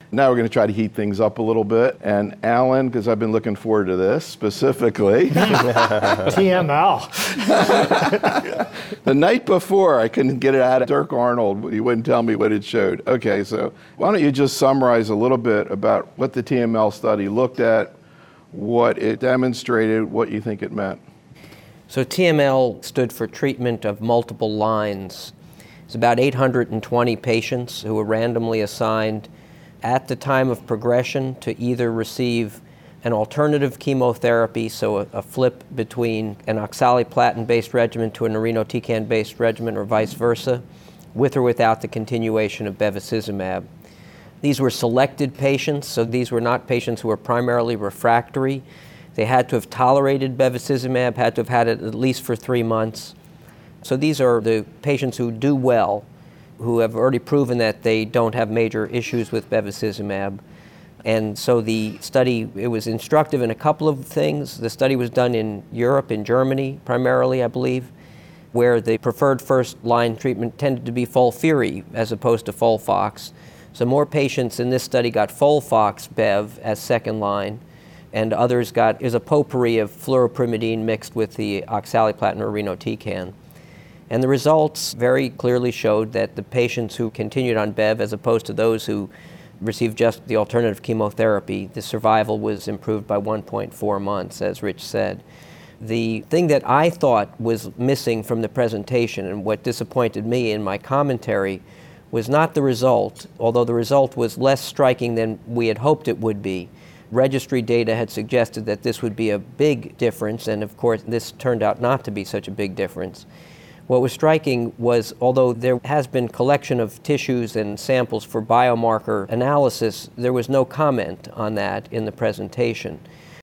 Now we're going to try to heat things up a little bit. And Alan, because I've been looking forward to this specifically. TML. The night before, I couldn't get it out of Dirk Arnold. He wouldn't tell me what it showed. Okay, so why don't you just summarize a little bit about what the TML study looked at, what it demonstrated, what you think it meant. So TML stood for treatment of multiple lines. It's about 820 patients who were randomly assigned at the time of progression to either receive an alternative chemotherapy, so a flip between an oxaliplatin-based regimen to an irinotecan-based regimen or vice versa, with or without the continuation of bevacizumab. These were selected patients, so these were not patients who were primarily refractory. They had to have tolerated bevacizumab, had to have had it at least for 3 months. So these are the patients who do well, who have already proven that they don't have major issues with bevacizumab. And so the study, it was instructive in a couple of things. The study was done in Europe, in Germany primarily, I believe, where the preferred first-line treatment tended to be FOLFIRI as opposed to FOLFOX. So more patients in this study got FOLFOX-Bev as second line, and others got is a potpourri of fluoropyrimidine mixed with the oxaliplatin or irinotecan. And the results very clearly showed that the patients who continued on Bev, as opposed to those who received just the alternative chemotherapy, the survival was improved by 1.4 months, as Rich said. The thing that I thought was missing from the presentation and what disappointed me in my commentary was not the result, although the result was less striking than we had hoped it would be. Registry data had suggested that this would be a big difference, and of course this turned out not to be such a big difference. What was striking was, although there has been collection of tissues and samples for biomarker analysis, there was no comment on that in the presentation.